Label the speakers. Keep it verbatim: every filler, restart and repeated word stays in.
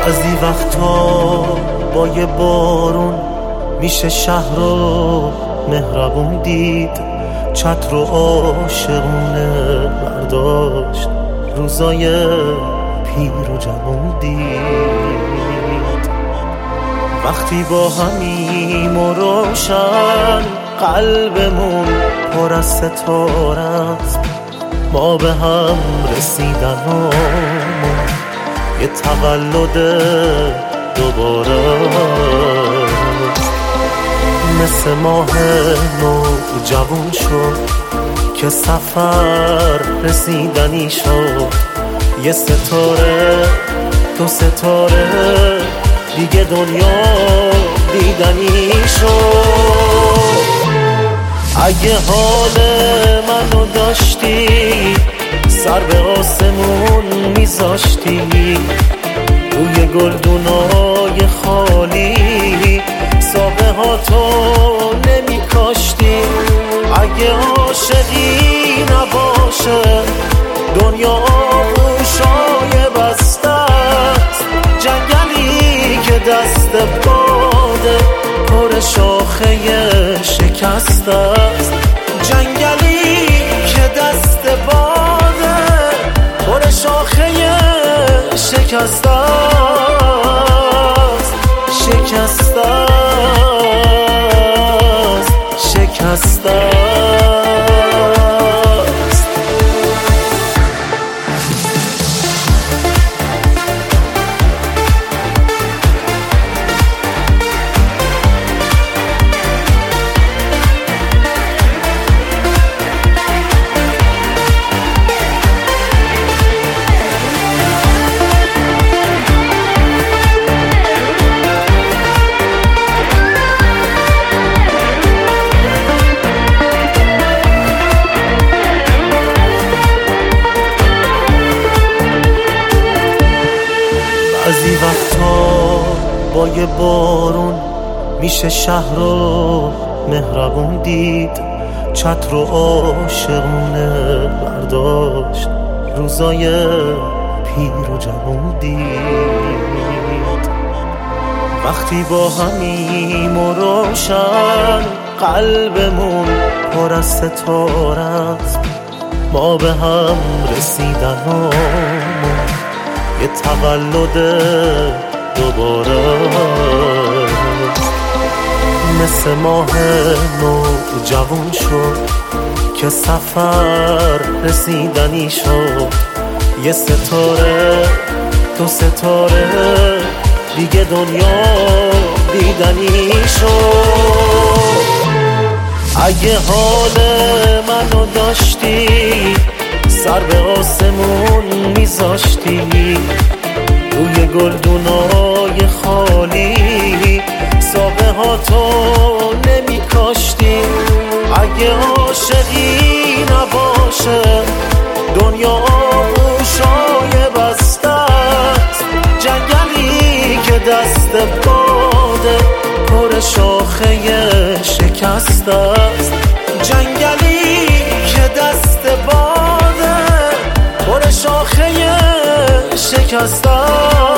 Speaker 1: بعضی وقتا با یه بارون میشه شهر رو مهربون دید، چتر و عاشقونه برداشت، روزای پیر و جوون دید. وقتی با همیم و روشن قلبمون پر از ستاره است، ما به هم رسیدنمون یه تولد دوباره مثل ماه نو جوون شد که سفر رسیدنی شد، یه ستاره دو ستاره دیگه دنیا دیدنی شد. اگه حال منو داشتی سر به آسمون میذاشتی، روی گلدونای خالی ساقه ها تو نمی کاشتی. اگه عاشقی نباشه دنیا آغوشای بسته است، جنگلی که دست باده پر شاخه شکسته است، جنگلی که دست باده پر شاخه شکسته است، شکسته است، شکسته است. بعضی وقتا با یه بارون میشه شهر رو مهربون دید، چتر و عاشقونه برداشت، روزای پیر و جوون دید. وقتی با همیم و روشن قلبمون پر از ستاره است، ما به هم رسیدنمون یه تولد دوباره مثل ماه نو جوون شد که سفر رسیدنی شد، یه ستاره دو ستاره دیگه دنیا دیدنی شد. اگه حال منو داشتی سر به آسمون میذاشتی، روی گلدونای خالی ساقه ها تو نمی کاشتی. اگه عاشقی نباشه دنیا آغوشای بسته است، جنگلی که دست باده پر شاخه شکسته است، جنگلی که دست باده پر شاخه شکسته.